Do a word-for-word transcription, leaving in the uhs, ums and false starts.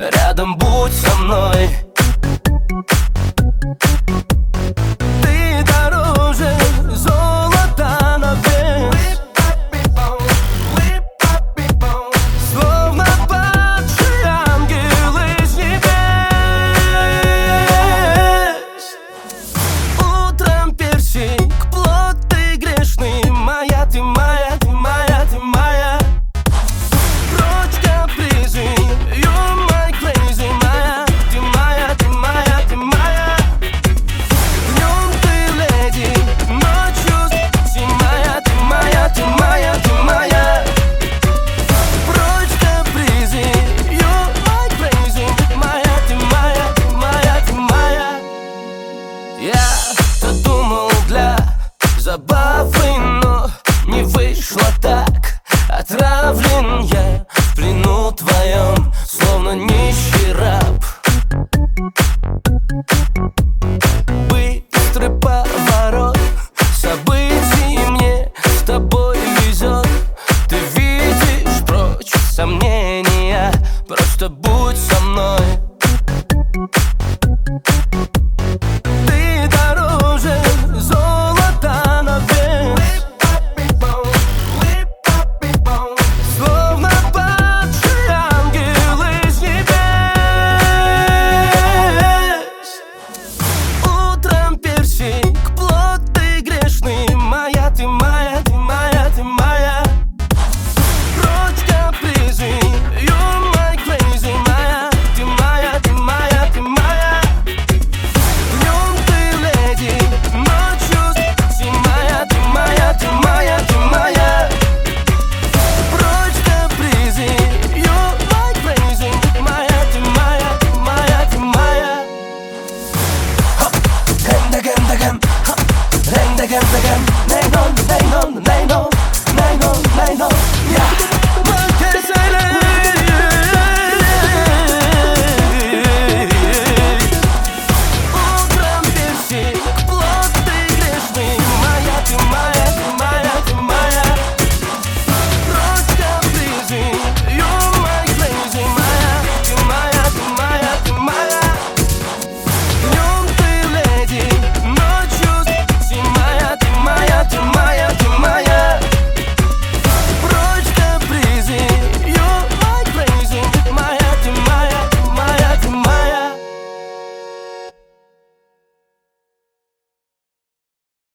рядом будь со мной. Ты дороже золота на вес, словно падший ангел из небес. Утром персик, плод ты грешный, моя ты моя, ты моя, ты моя. Прочь капризы, you're my crazy, моя, ты моя, ты моя, ты моя. Днем ты леди, ночью ты моя, ты моя, ты моя, ты моя. Прочь капризы, you're my crazy, моя, ты моя, ты моя, ты моя. Я-то думал для забавы, но не вышло так. Отравлен я в плену твоем, словно нищий раб. Быстрый поворот событий, мне с тобой везет. Ты видишь прочь сомнения, просто будь со